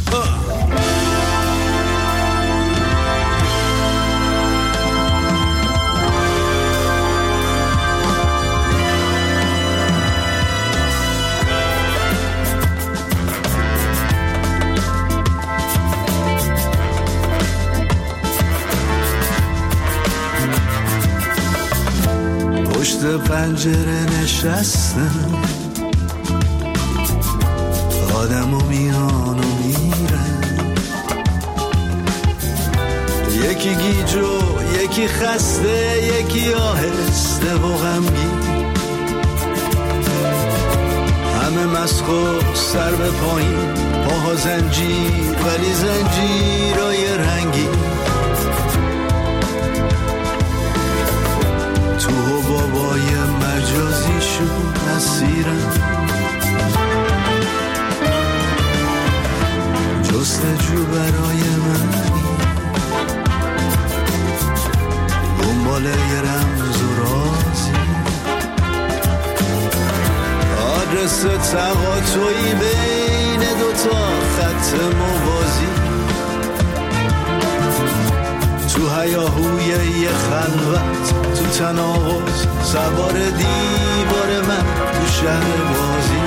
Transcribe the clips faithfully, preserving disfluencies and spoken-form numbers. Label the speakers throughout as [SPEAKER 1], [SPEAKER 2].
[SPEAKER 1] پشت پنجره نشستم، آدم و میان و میره، یکی گیجو یکی خسته یکی آهسته و غمگین، همه مسخ و سر به پایین، پاها زنجیر ولی زنجیرای رنگی، تو و بابای مجازیشون اسیرن، جستجو برای منی، دنبال یه رمز و رازی، آدرس تقاطعی بین دوتا خط موازی، تو هیاهوی یه خلوت، تو تناقض سوار دیوار من، تو شهر بازی،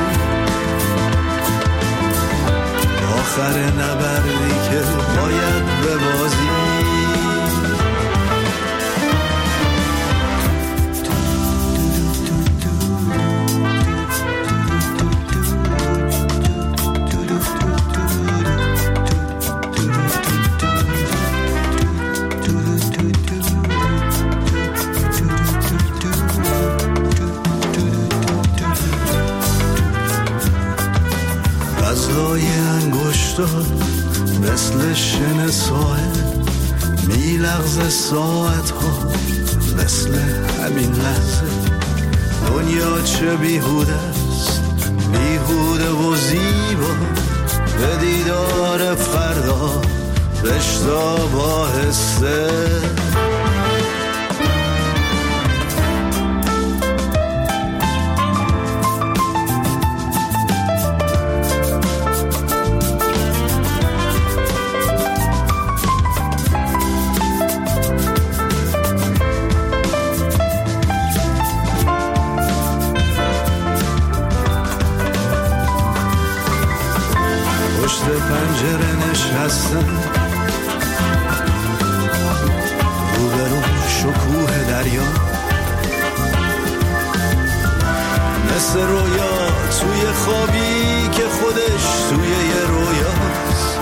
[SPEAKER 1] آخر نبردی که باید ببازی. غزلای انگشتار مثل شن ساحل میلغزه، ساعت ها مثل همین لحظه، دنیا چه بیهوده است، بیهوده و زیبا، به دیدار فردا رشتا باهسته. پنجره نشستم، روبرو شکوه دریا، مثل رویا توی خوابی که خودش توی یه رویاست،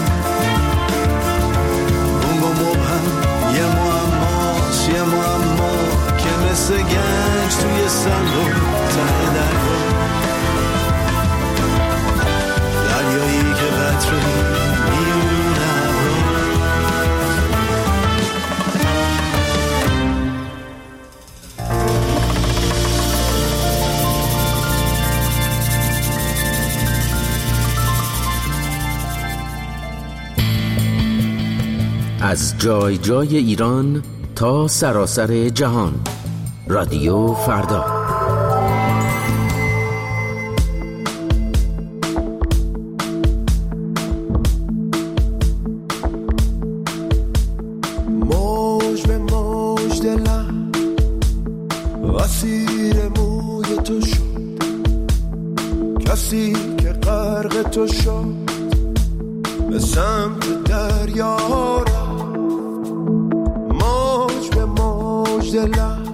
[SPEAKER 1] گنگ و مبهم یه معماست، یه معما که مثل گنج توی صندوق ته دریا، دریایی که قطره میونه
[SPEAKER 2] از جای جای ایران تا سراسر جهان، رادیو فردا.
[SPEAKER 3] موج به موج دلم اسیر موی تو شد، کسی که غرق تو شد به سمت دریا را، موج به موج دلم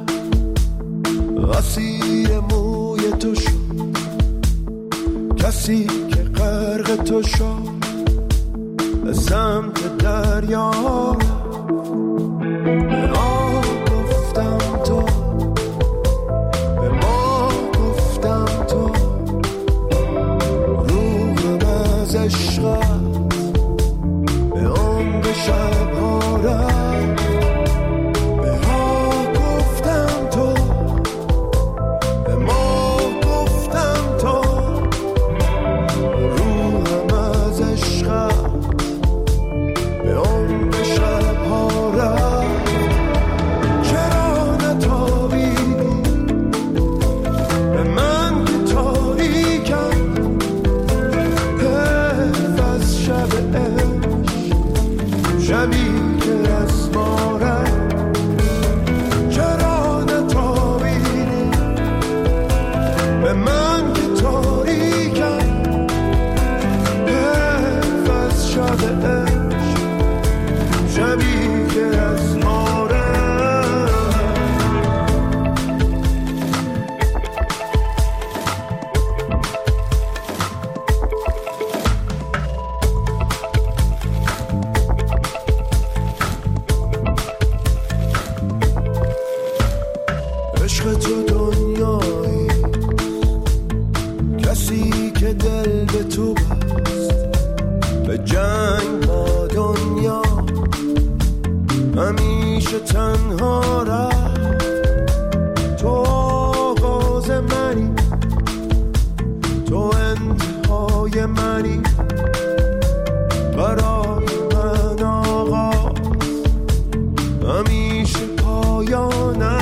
[SPEAKER 3] اسیر موی تو شد، کسی که غرق تو شد به سمت دریا را. به ما گفتم تو، به ما گفتم تو، روحم از عشقت به عمق شبها رفت. به ما گفتم تو، به ما گفتم تو، روحم از عشقت به عمق شبها رفت. شبی که از ما رفت چرا نتابیدی به من که تاریکم حیف از شب عشق شبی که از ما رفت. عشق تو دنیایی کسی که دل به تو بست به جنگ با دنیا همیشه تنها رفت. تو آغاز منی تو انتهای منی برای من آغاز همیشه پایانم.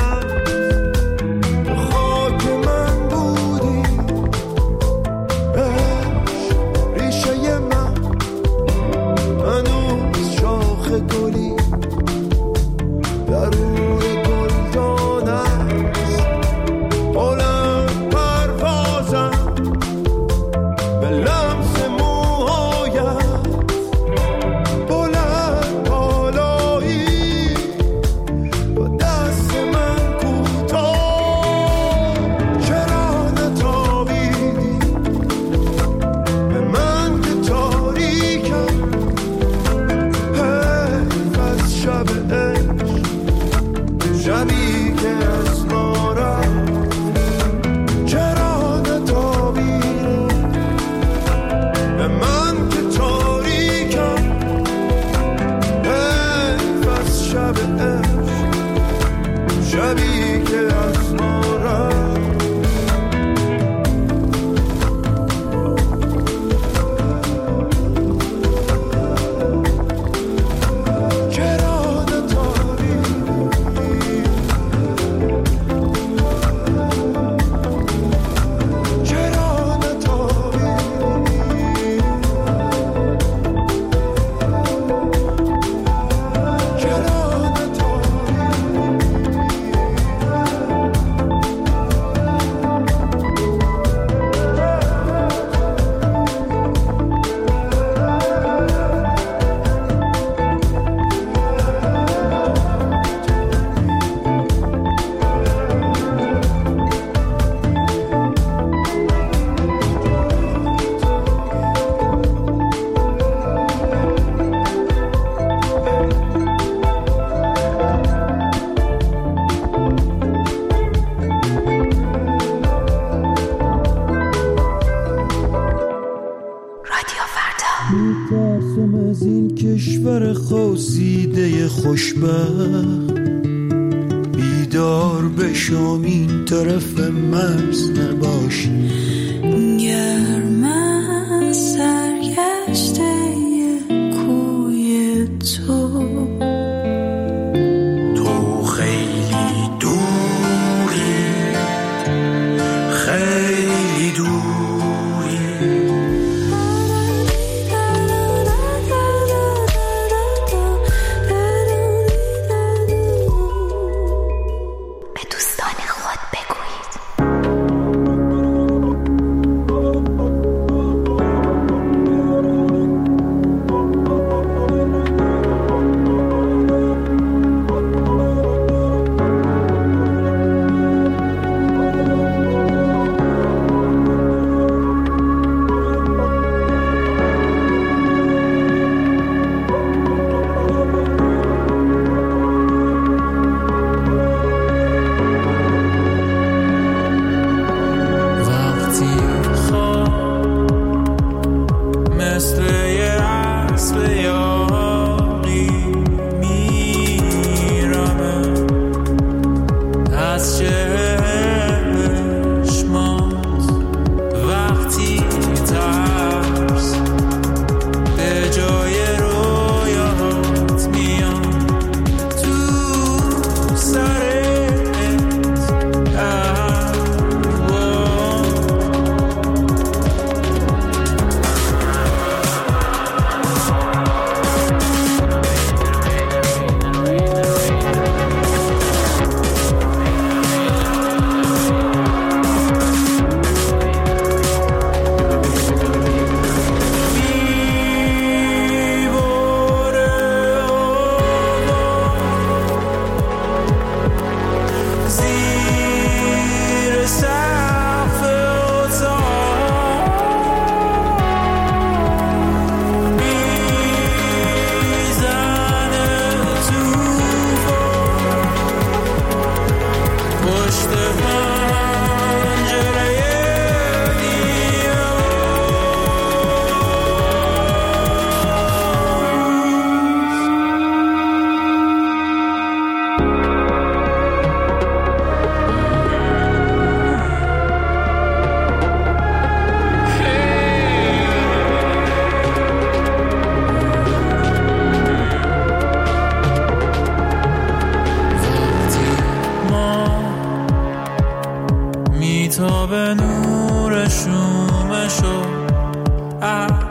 [SPEAKER 3] گلی در روی گلدان است بلند پروازم به لمس موهایت بلند بالایی با دست من کوتاه چرا نتابیدی به من که تاریکم شب عشق شبی که از ما رفت چرا نتابیدی به من که تاریکم حیف از شب عشق شبی که از ما رفت. میترسم از این کشور خواسیده خوشبخت بیدار بشم این طرف مرز نباشی
[SPEAKER 4] گرم از سرگشته کوی تو
[SPEAKER 3] تو خیلی دوری خیلی دوری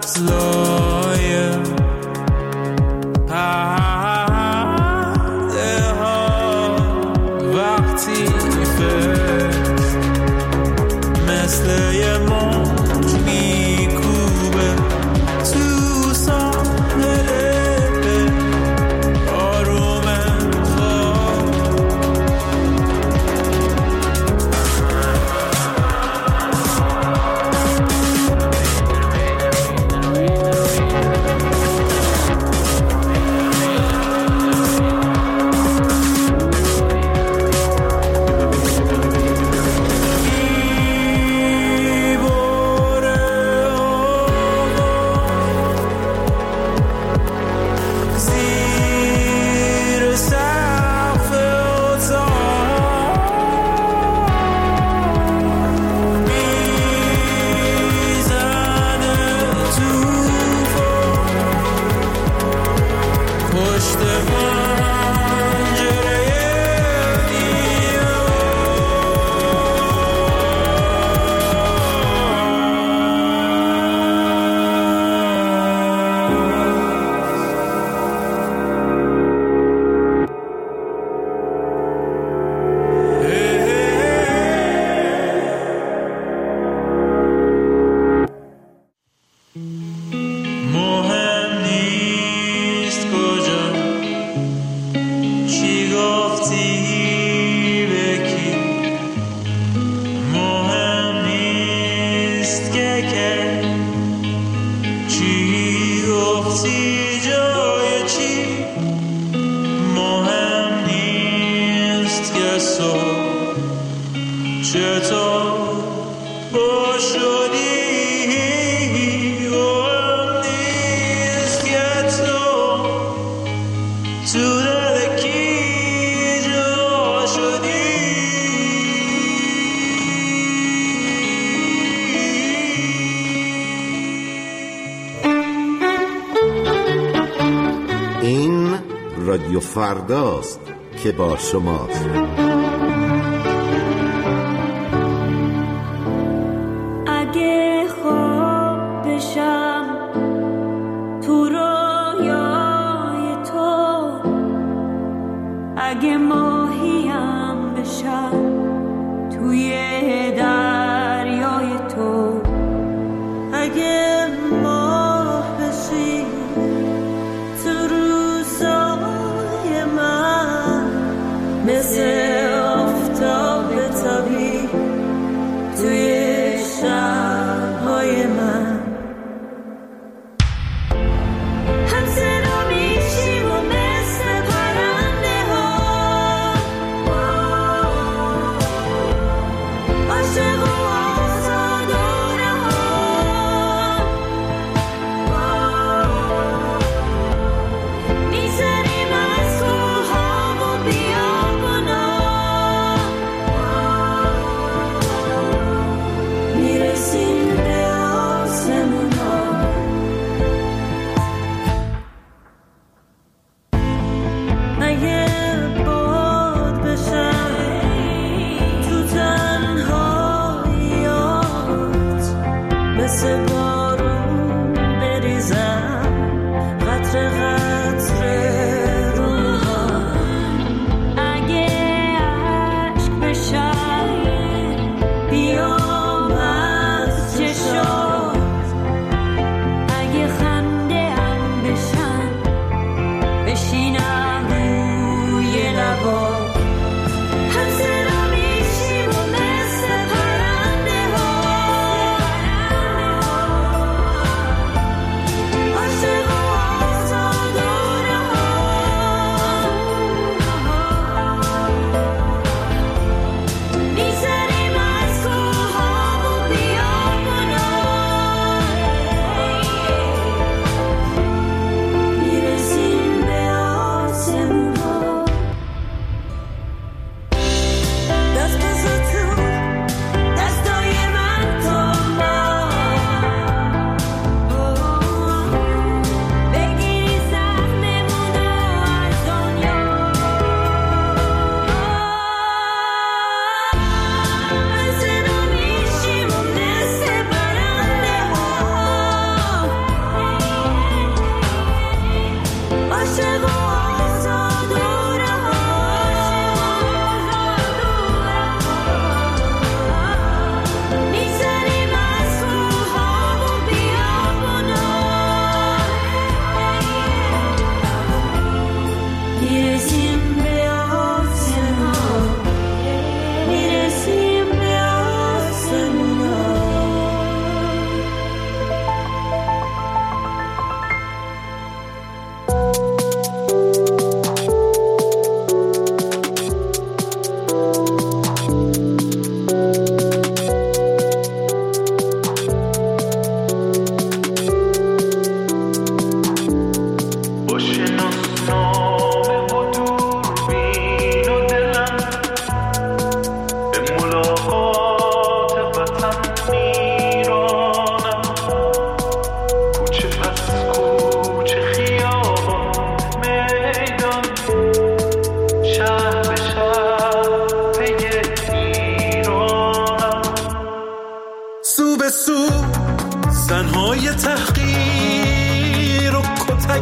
[SPEAKER 5] لایه پرده ها وقتی فست مثل یه موج میکوبه تو ساحل آروم خواب
[SPEAKER 6] رادیو فرداست که با شماست.
[SPEAKER 4] اگه خواب بشم تو رویای تو، اگه ماهیم بشم توی دریای تو، اگه ماه بشی تو روزای من مثل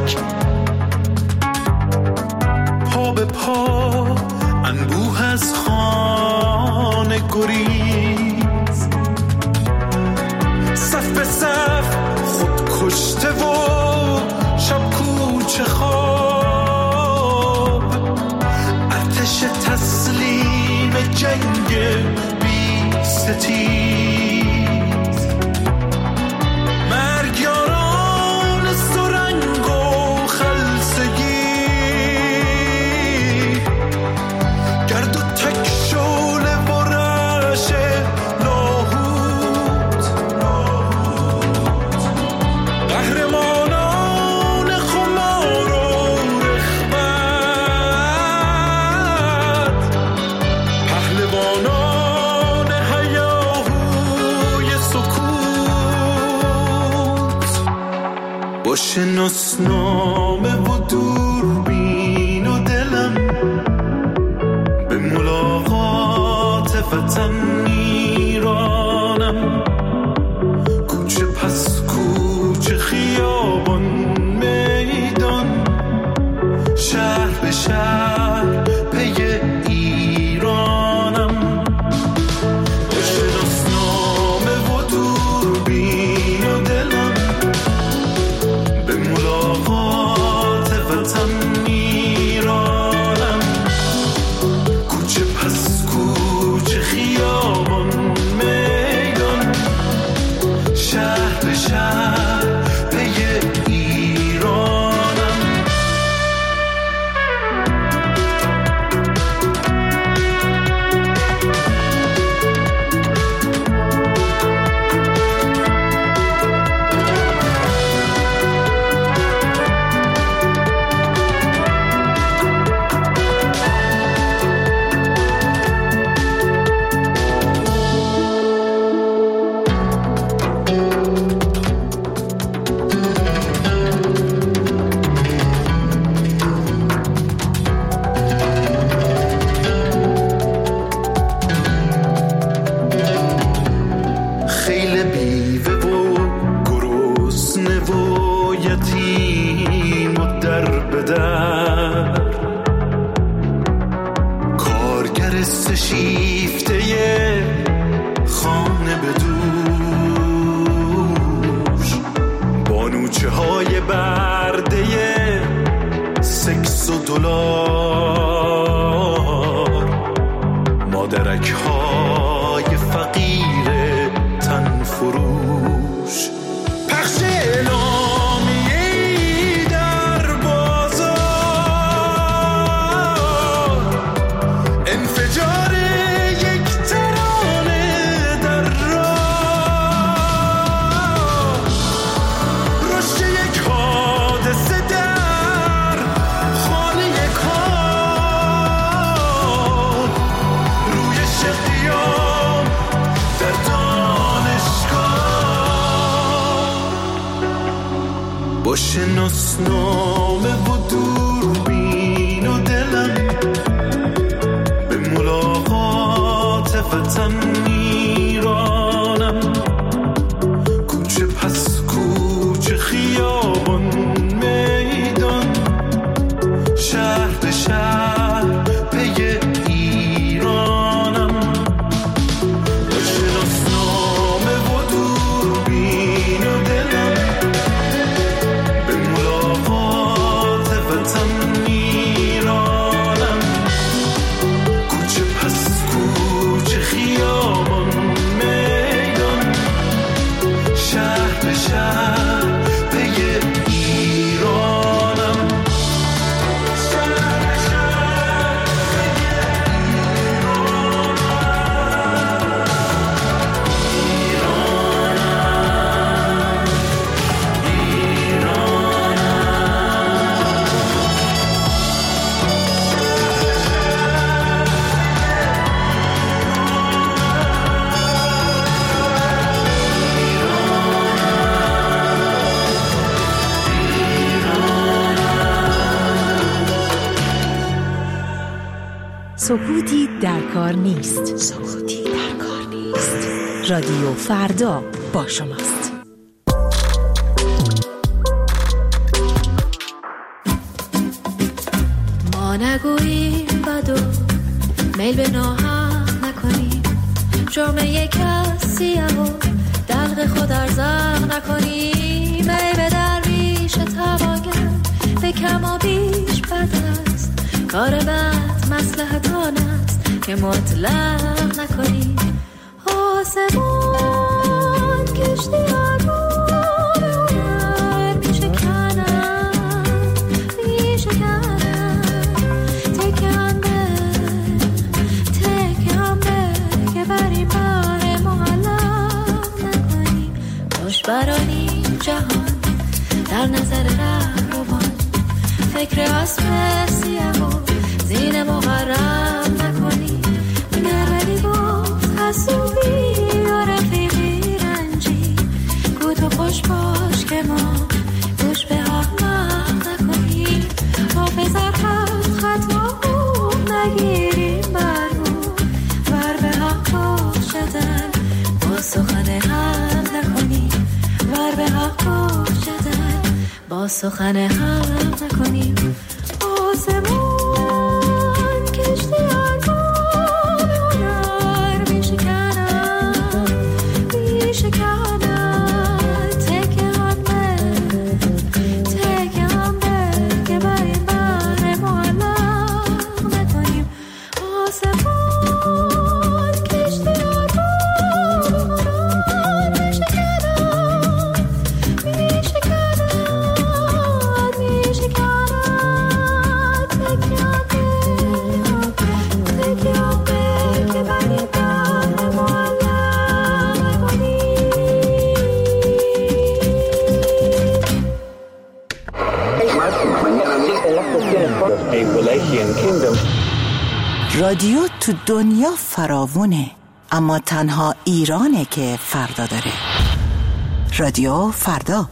[SPEAKER 3] فلک، پا به پا انبوه از خانه گریز، صف به صف خود کشته و شب کوچه خواب، ارتش تسلیم جنگ بی ستیز، مرگیاران سرنگ و خلسگی، گرد و تک شعله و رعش لاهوت، قهرمانان خمار و رغبت، پهلوانان هیاهوی سکوت، با شناسنامه و دوربین و دلم به ملاقات وطن میرانم، کوچه پس کوچه، خیابان میدان، شهر به شهر پی ایرانم، با شناسنامه و دوربین و دلم به ملاقات وطن میرانم، کوچه پس کوچه، خیابان میدان، شهر به شهر پی ایرانم. خیل بیوه و گرسنه و یتیم و در به در، کارگر سشیفته خانه به دوش، بانوچه های برده سکس و دلار، مادرک های فقیر تن فروش، پخش اعلامیه‌ای در بازار، انفجار یک ترانه در راه، رشد یک حادثه در خانه کار، روی شقیام در دانشگاه، با شناسنامه و دوربین و دلم به ملاقات وطن میرانم، کوچه پس کوچه، خیابان میدان، شهر به شهر پی ایرانم، با شناسنامه و دوربین و دلم به ملاقات وطن میرانم، کوچه پس کوچه، خیابان میدان، شهر به شهر پی ایرانم، شهر به شهر پی
[SPEAKER 7] سکوتی در کار نیست. سکوتی در کار نیست. رادیو فردا با شماست.
[SPEAKER 8] ما نگوییم بدو میل به ناحق نکنیم، جرم یک کسیه و دلق خود ارزاق نکنیم. ای به درویش توانگر به کم و بیش بد است، کار بد مصلحت آن است که مطلق نکنیم. آسمان کشتی آگاه به هنر می شکنند می شکنند، تکم به تکم به که بر این بار معلق نکنیم. خوش برانیم جهان در نظر رهروان، فکر اسب سیه و زین مغرب نکنیم. گر ولی گفت حسوبی و رفیقی رنجی، گو تو خوش باش که ما گوش به احمق نکنیم. حافظ ار خط خط ما خوب نگیریم بر رو، ور به حق باشدن با سخن حق نکنیم، ور به حق باشدن با سخن حق نکنیم. آسمان کشتی آگاه به هنر می شکنند می شکنند، تکه هم به تکه هم به که بر این بر معلق نکنیم. آسمان کشتی آگاه به هنر می شکنند می شکنند می شکنند، تکه هم به تکه هم به که بر این بر معلق نکنیم.
[SPEAKER 9] رادیو تو دنیا فراوونه، اما تنها ایرانه که فردا داره. رادیو فردا.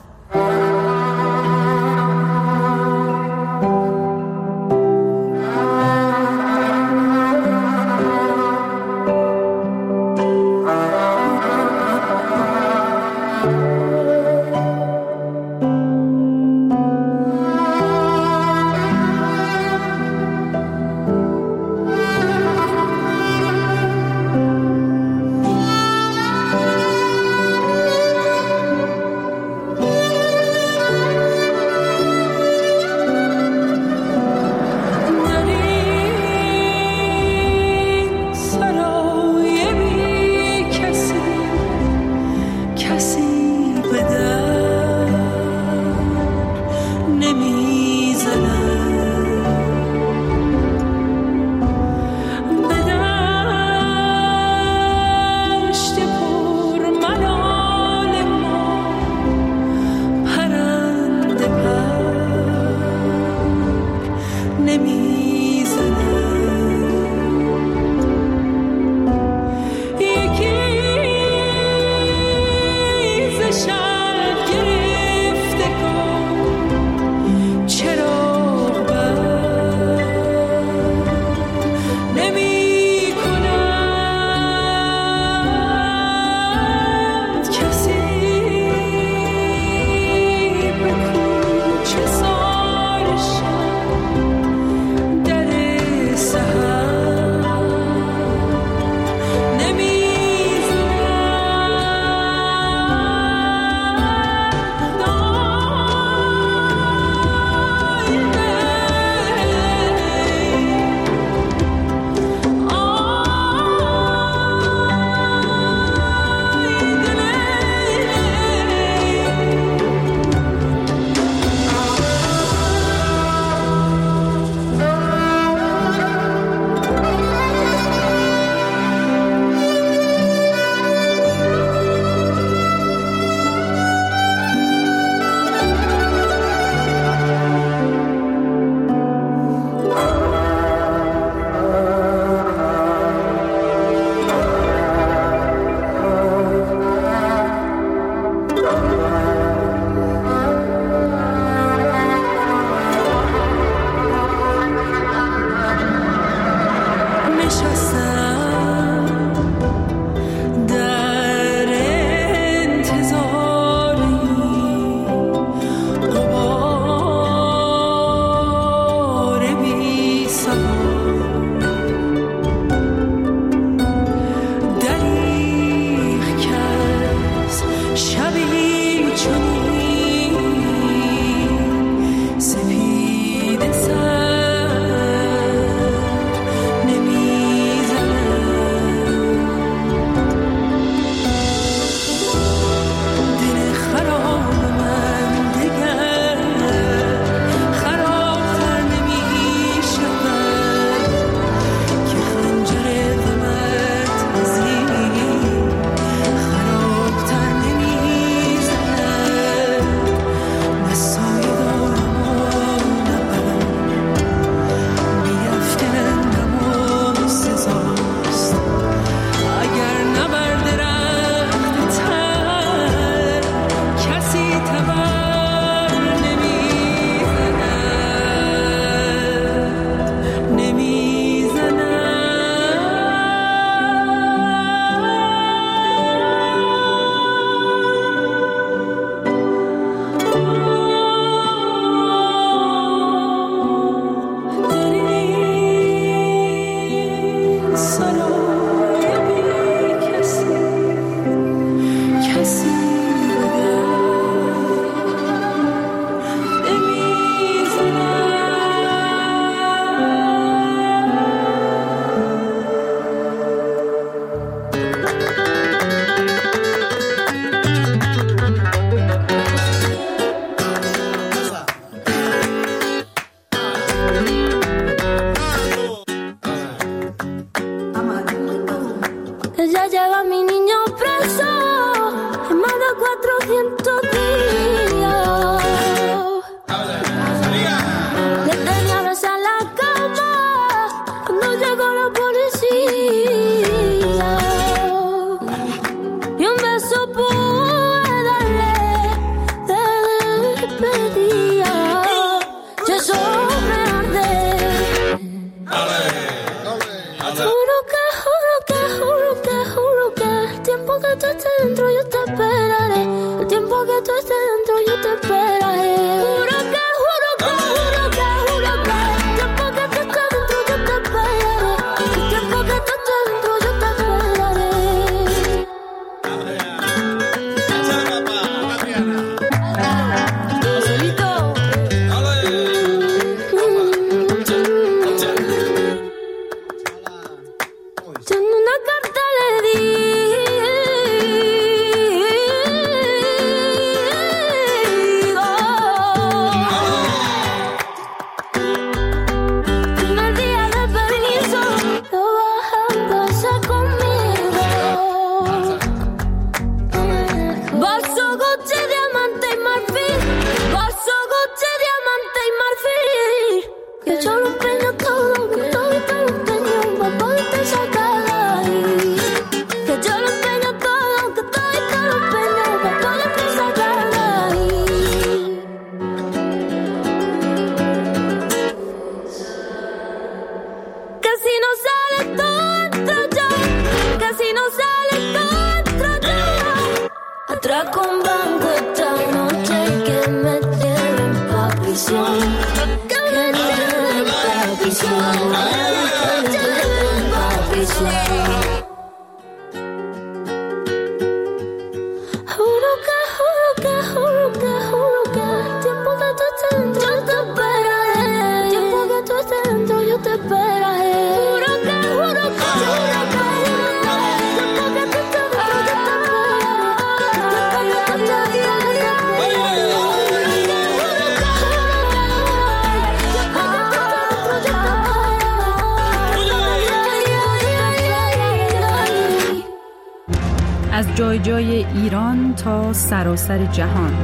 [SPEAKER 10] از جای جای ایران تا سراسر جهان.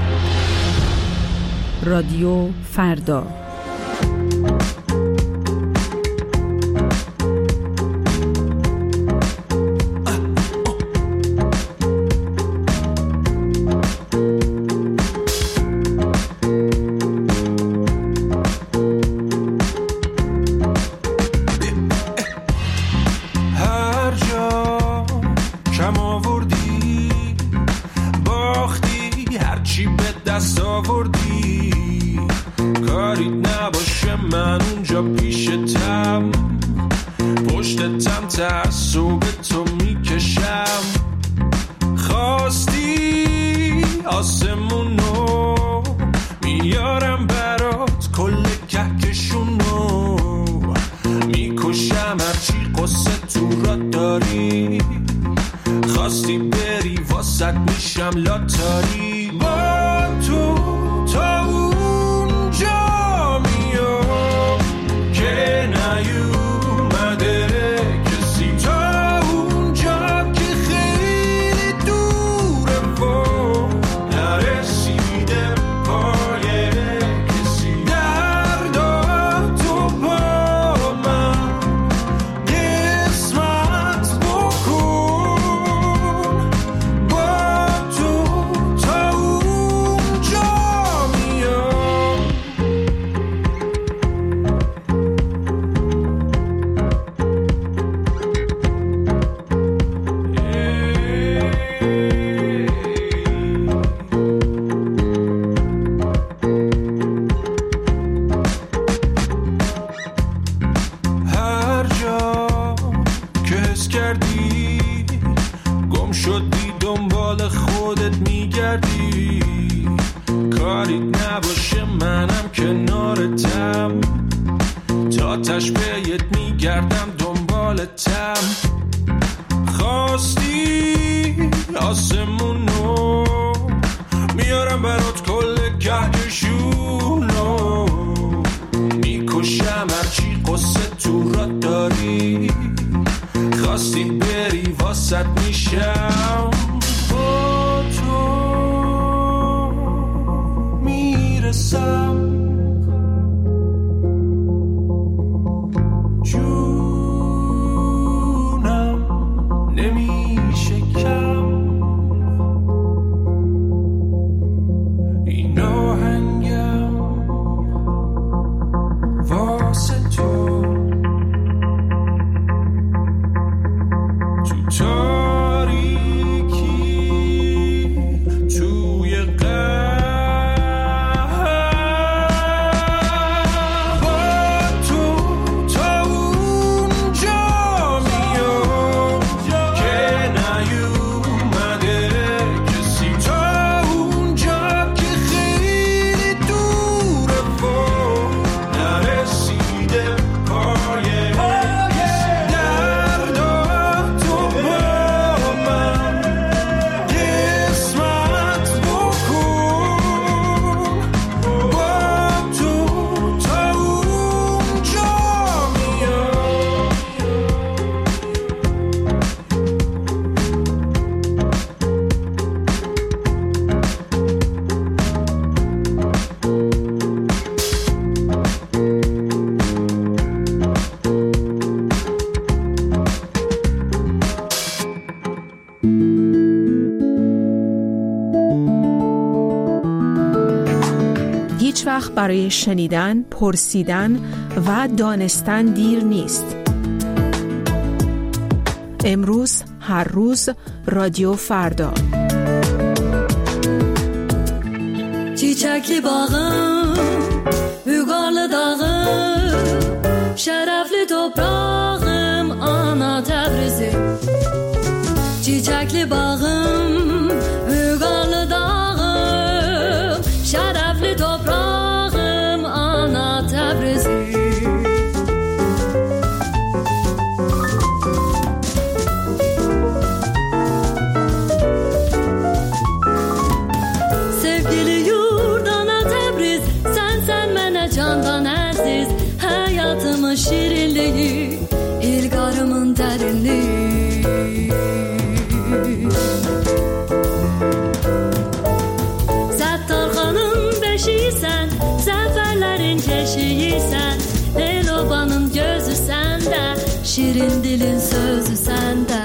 [SPEAKER 10] رادیو فردا. هیچ وقت برای شنیدن، پرسیدن و دانستن دیر نیست. امروز، هر روز، رادیو فردا.
[SPEAKER 11] چیچکی باغم
[SPEAKER 8] çiçekli bağım, ırgalı dağım, şerefli toprağım, ana Tebrizim. Sevgili yurt ana Tebriz, sen sen mene candan aziz, hayatımın şirinliği, ilgarımın derinliği. Settarxanın beşiysen, zaferlerin keşiysen, Elobanın gözü sende, şirin dilin sözü sende.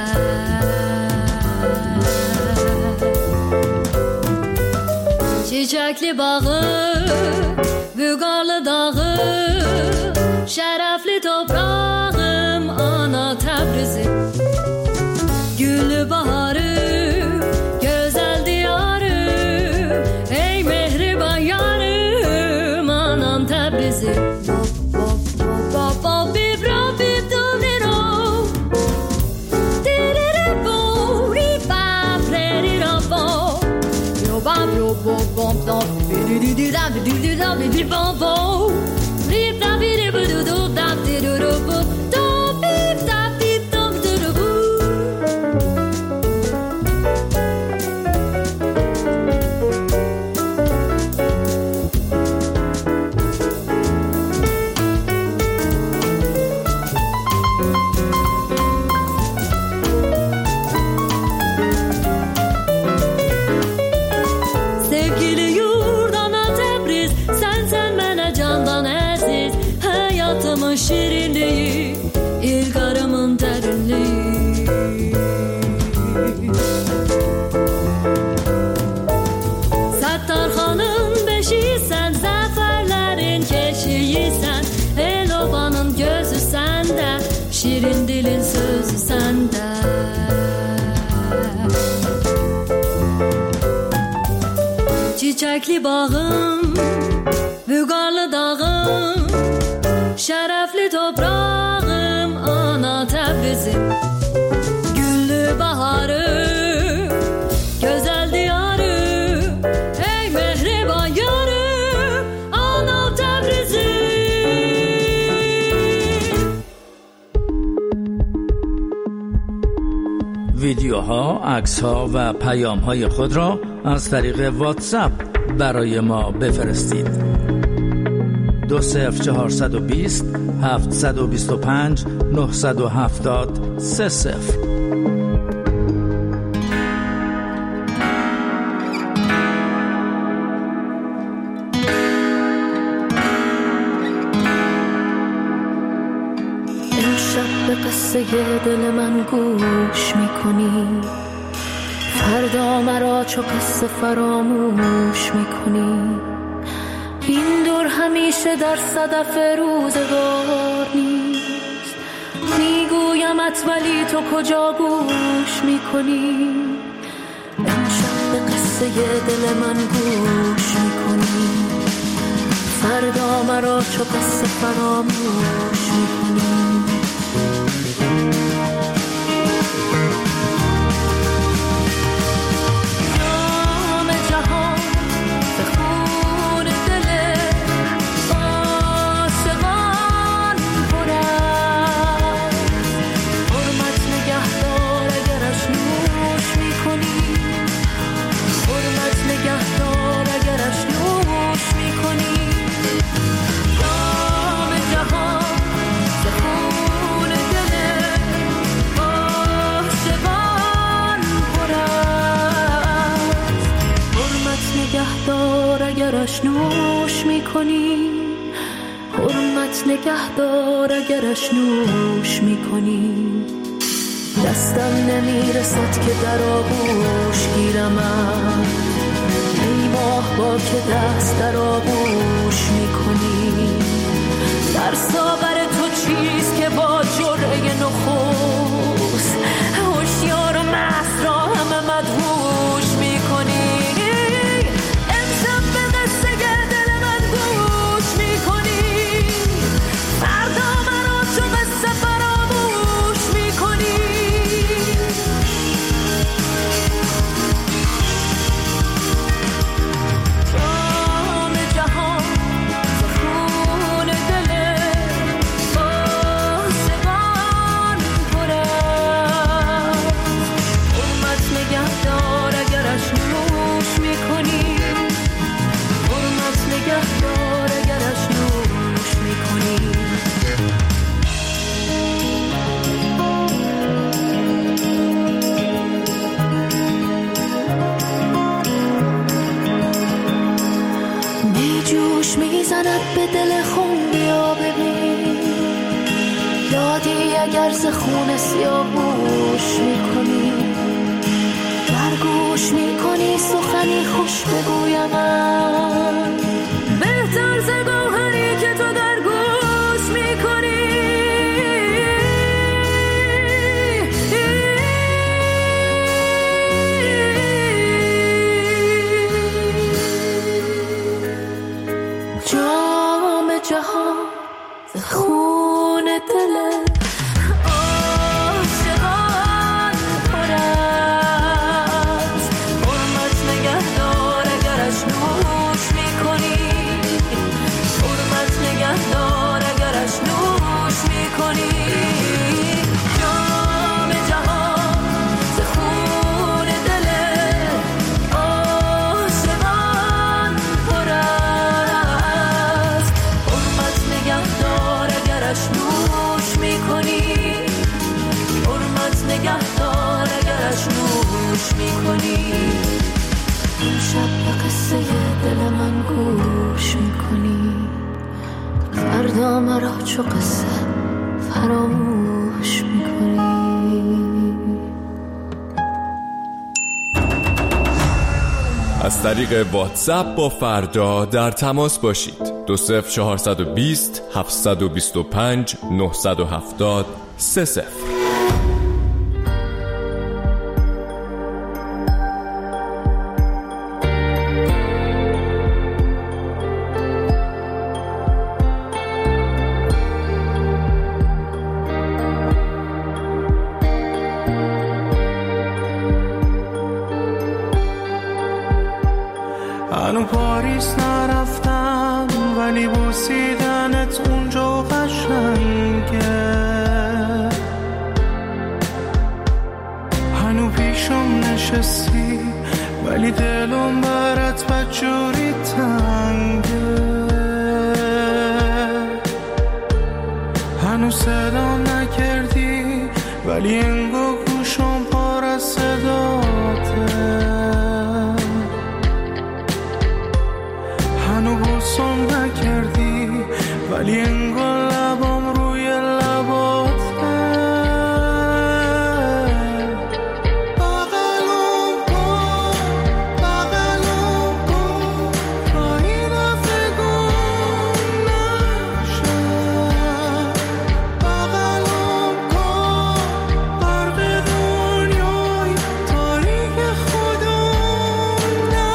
[SPEAKER 8] Çiçekli bağı, vügarlı dağı, şerefli toprağım, ana Tebrizim. Güllü baharı, güzel diyarım, ey mehriban yarım, anam Tebrizim. Sevgili yurt ana Tebriz, sen sen mene candan aziz, hayatımın şirinliği, ilgarımın derinliği. Settarxanın beşiysen, zaferlerin keşiysen, Elobanın gözü sende, şirin dilin sözü sende. Çiçekli bağım, vügarlı dağım, şerefli toprağım, ana Tebrizim. Güllü baharı, güzel diyarı, ey mehriban yarım, ana Tebrizim.
[SPEAKER 11] ویدیوها، عکس‌ها و پیام‌های خود را از طریق واتساپ برای ما بفرستید. دو صفر چهارصد و بیست هفتصد و بیست و پنج نهصد و هفتاد سه صفر.
[SPEAKER 8] امشب به قصه دل من گوش میکنی، فردا مرا چو قصه فراموش میکنی. این دور همیشه در صدف روزگار نیست، میگویمت ولی تو کجا گوش میکنی. امشب به قصه دل من گوش میکنی، فردا مرا چو قصه فراموش میکنی. اگرش نوش میکنی، حرمت نگهدار اگرش نوش میکنی. دستم نمیرسد که در آغوش گیرمت، ای ماه با که دست در آغوش میکنی. در ساغر تو چیست که با جرعه نخست، هوشیار و مست را همه مدهوش میکنی. دستت به دل خون بیا ببین، یادی اگر ز خون سیاوش میکنی، در گوش میکنی سخنی خوش بگویم من، بهتر ز گوهری که تو در گوش میکنی. جام جهان ز خون دل عاشقان پر است، حرمت نگهدار اگرش نوش میکنی، حرمت نگهدار اگرش نوش میکنی. جام جهان ز خون دل عاشقان پر است، حرمت نگهدار اگرش نوش میکنی، حرمت نگهدار اگرش نوش میکنی. این شب به قصه دل من گوش میکنی، فردا مرا چو قصه فراموش میکنی.
[SPEAKER 12] از طریق واتساپ با فردا در تماس باشید. دو صفر چهارصد و بیست هفتصد و بیست و پنج نهصد و هفتاد سه صفر.
[SPEAKER 3] هنو پاریس نرفتم ولی بوسیدنت اونجا قشنگه، هنو پیشم نشستی ولی دلم برات بجوری تنگه، هنو صدا نکردی ولی انگو گوشم پر از صداته، هنو بوسم نکردی ولی انگار لبام روی لباته. بغلم کن بغلم کن تا این دفعه گم نشم، بغلم کن برق دنیای تاریک خودم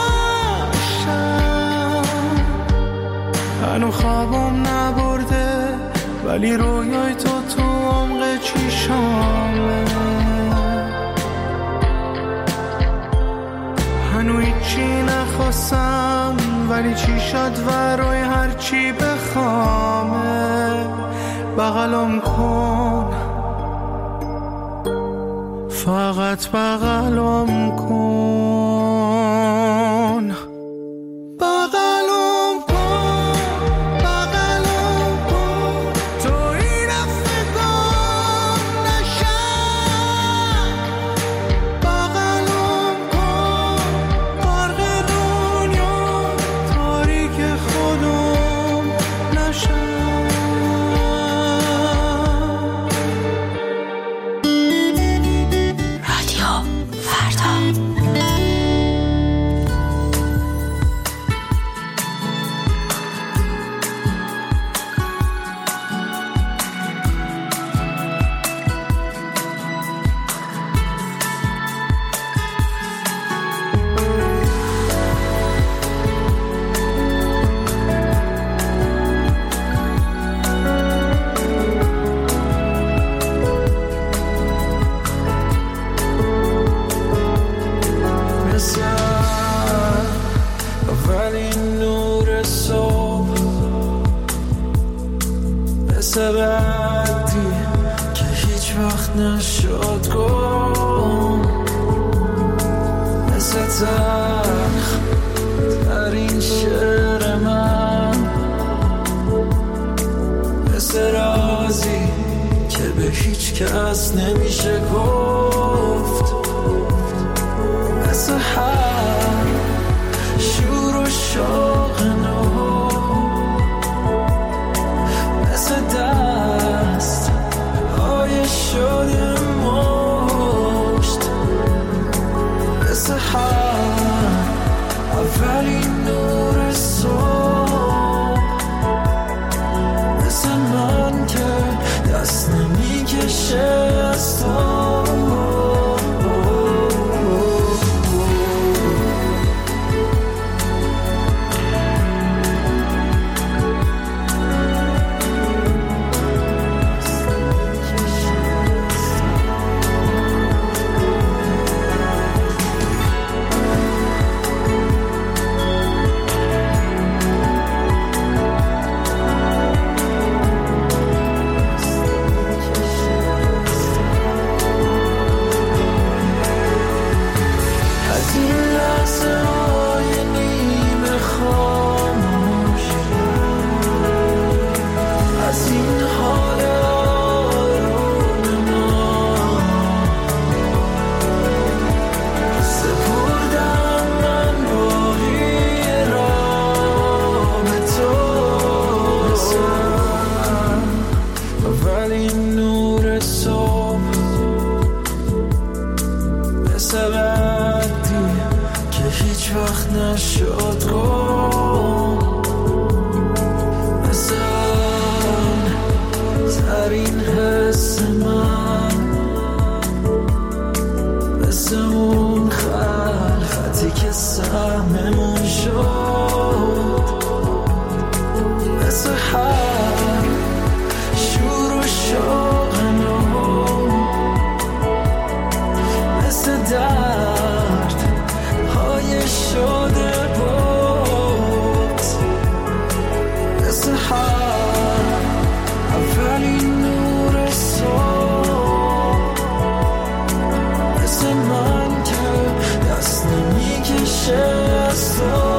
[SPEAKER 3] نشم. هنو خوابم نبرده ولی رویای تو تو عمق چیشامه، هنو هیچی نخواستم ولی چیشات ورای هرچی بخوامه. بغلم کن فقط بغلم کن، بغلم کن بغلم کن تو این دفعه گم نشم، بغلم کن غرق دنیا تاریک خودم نشم.
[SPEAKER 8] رادیو فردا.
[SPEAKER 3] اولین نور صبح مثل بعدی که هیچ وقت نشد گم، مثل تلخ در این شعر من، مثل رازی که به هیچ کس نمیشه گفت، مثل هر شور و شوق نو مثل هر شور و شوق نو، مثل درد های شده بود، مثل هر اولین نور صبح، مثل من که دست نمیکشه از تو.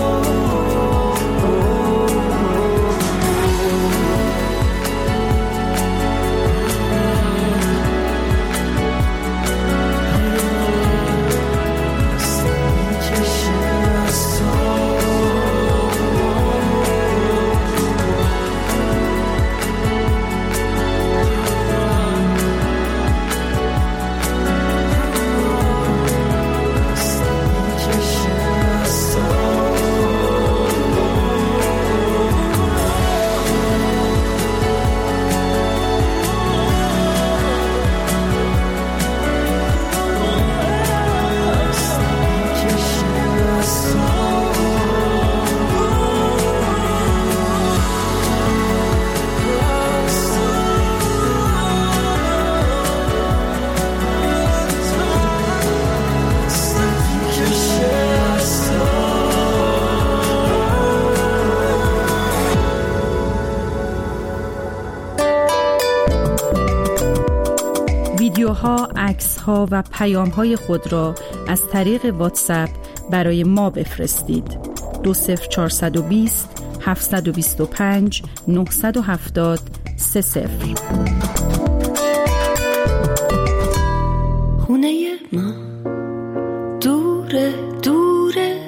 [SPEAKER 10] ویدیوها، عکس‌ها و پیام‌های خود را از طریق واتساپ برای ما بفرستید. دو صفر چهارصد و بیست هفتصد و بیست و پنج نهصد و هفتاد سه صفر.
[SPEAKER 8] خونه ما دوره دوره،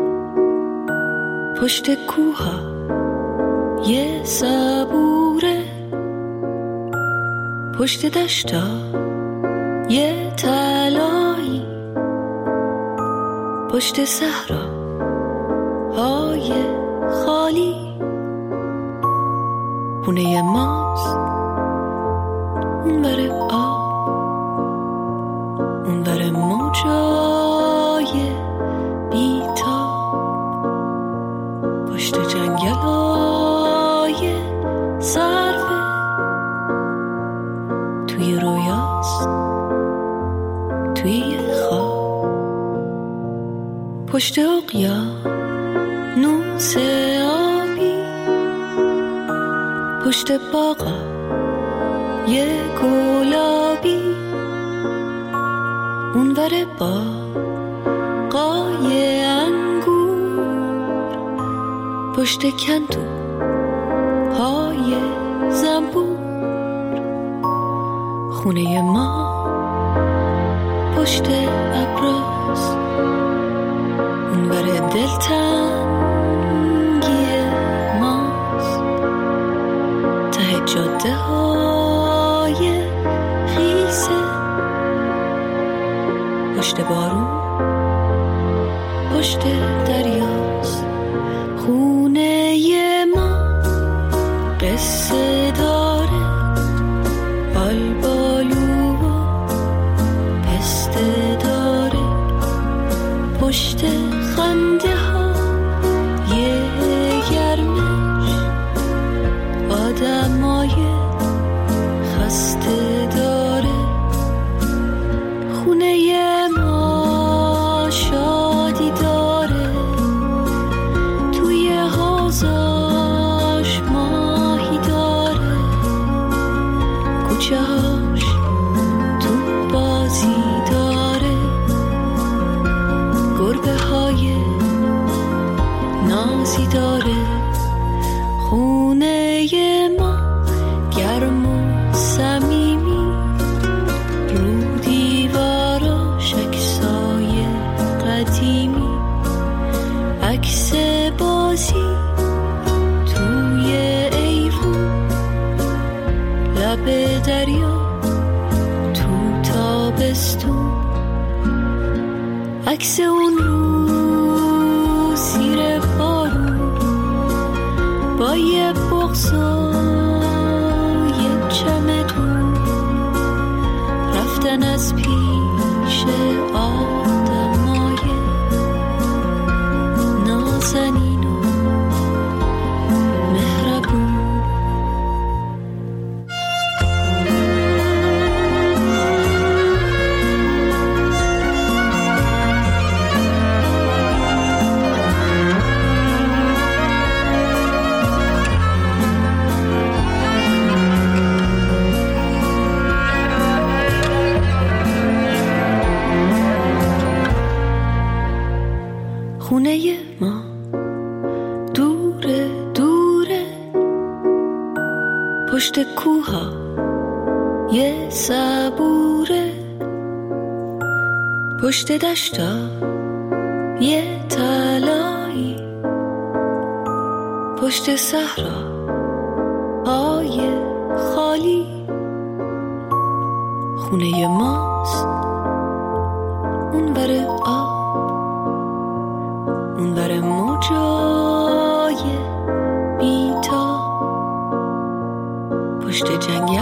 [SPEAKER 8] پشت کوها یه صبوره، پشت دشتا یه تلایی، پشت صحرا های خالی. خونه ماست اون بر آب، اون بر موجای بیتاب، پشت جنگل های صرفه، توی رویاست توی خواب، پشت اقیانوس آبی، پشت باغا یه گلابی، اون ور باغای انگور، پشت کندو های زنبور. خونه ما پشت ابراز، اون ور دلتنگی ماست، ته جاده های خیسه، پشت بارون پشت دریاست. خونه ما قصه داره، آلبالو و پسته داره، پشت خنده ها یه گرمش، آدمای خسته داره. خونه ما شادی داره، توی حوضاش ماهی داره، کوچه هاش تو بازی داره، گربه های نازی داره. خونه ما گرم و صمیمی، رو دیواراش عکسای قدیمی، عکس بازی توی ایوون، لب دریا تو تابستون، عکس اون رو زیر بارون با یه بغض و یه چمدون، رفتن از پیش آدمای نازنین و مهربون. پشت کوها یه صبوره، پشت دشتا یه طلایی، پشت صحرا های خالی خونه ماست، اون بر آب، اون بر موجای بیتا، پشت جنگل